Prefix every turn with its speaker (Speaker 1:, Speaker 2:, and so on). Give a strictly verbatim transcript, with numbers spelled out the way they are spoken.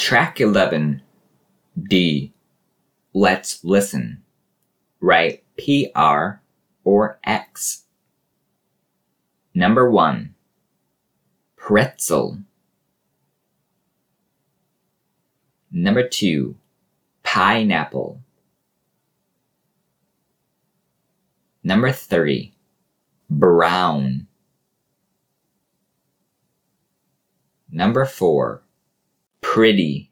Speaker 1: Track eleven, D. Let's listen. Write P R or X. Number one. Pretzel. Number two. Pineapple. Number three. Brown. Number four. Pretty.